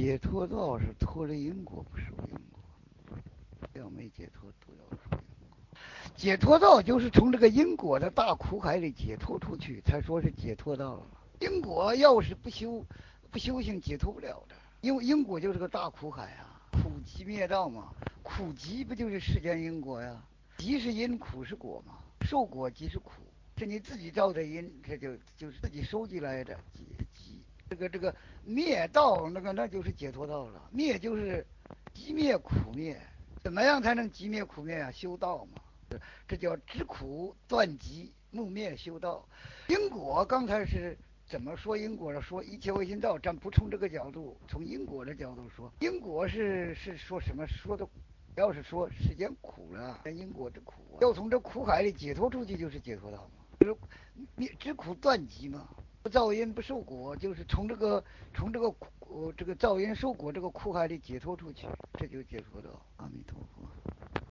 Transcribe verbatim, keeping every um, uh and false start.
解脱道是脱离因果，不受因果。要没解脱，都要受因果。解脱道就是从这个因果的大苦海里解脱出去，才说是解脱道了。因果要是不修，不修行，解脱不了的。因为因果就是个大苦海啊，苦集灭道嘛。苦集不就是世间因果呀？集是因，苦是果嘛。受果即是苦，是你自己造的因，这就就是自己收集来的集集。这个这个灭道，那个那就是解脱道了。灭就是集灭苦灭，怎么样才能集灭苦灭啊？修道嘛，这叫知苦断集，木灭修道。因果刚才是怎么说因果的？说一切唯心造，咱不从这个角度，从因果的角度说，因果是是说什么？说的要是说世间苦了，因果之苦、啊，要从这苦海里解脱出去，就是解脱道嘛，就是灭知苦断集嘛。不造因不受果，就是从这个从这个苦这个造因受果这个苦海里解脱出去，这就解脱道。阿弥陀佛。